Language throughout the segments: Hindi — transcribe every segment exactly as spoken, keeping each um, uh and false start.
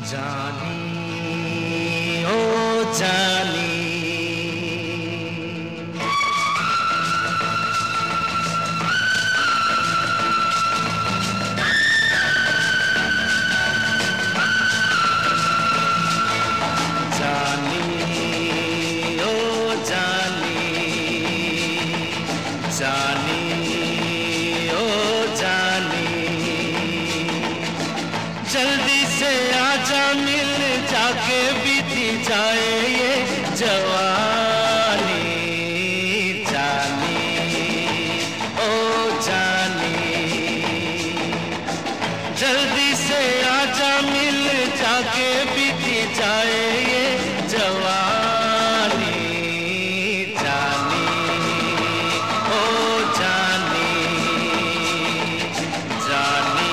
जानी ओ जानी जानी ओ जानी जानी ओ जानी जल्दी से आजा मिल जाके बीती जाए ये जवानी जानी ओ जानी जल्दी से आजा मिल जाके बीती जाए ये जवानी जानी ओ जानी जानी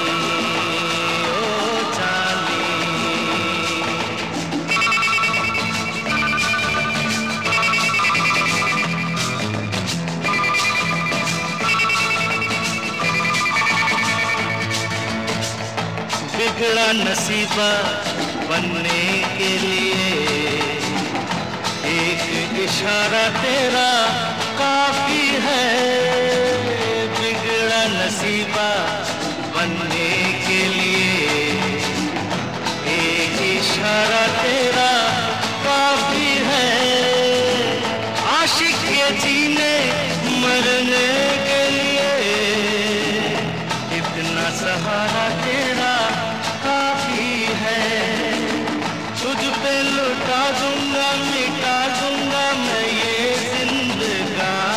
बिगड़ा नसीबा बनने के लिए एक इशारा तेरा काफी है। बिगड़ा नसीबा बनने के लिए एक इशारा तेरा काफी है। आशिक के जीने मरने के लिए इतना सहारा तेरा काफी है। तुझ पे लुटा दूंगा मिटा दूंगा मैं ये जिंदगानी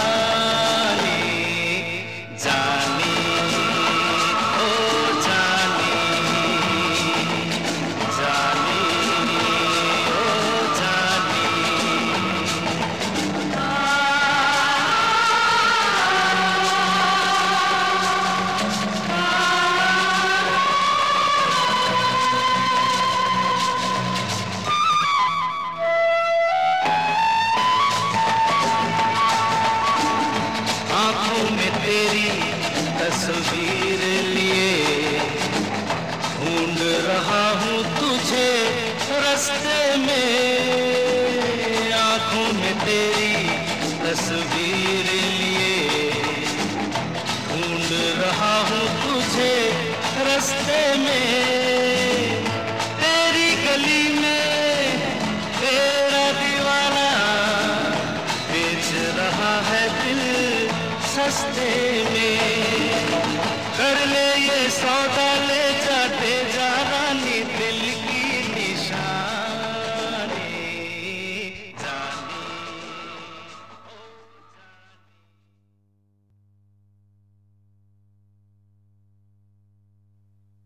जानी ओ जानी जानी ओ जानी आँखों में तेरी तस्वीर लिए ढूंढ रहा हूँ तुझे रास्ते में। आँखों में तेरी तस्वीर लिए ढूंढ रहा हूँ तुझे रास्ते में।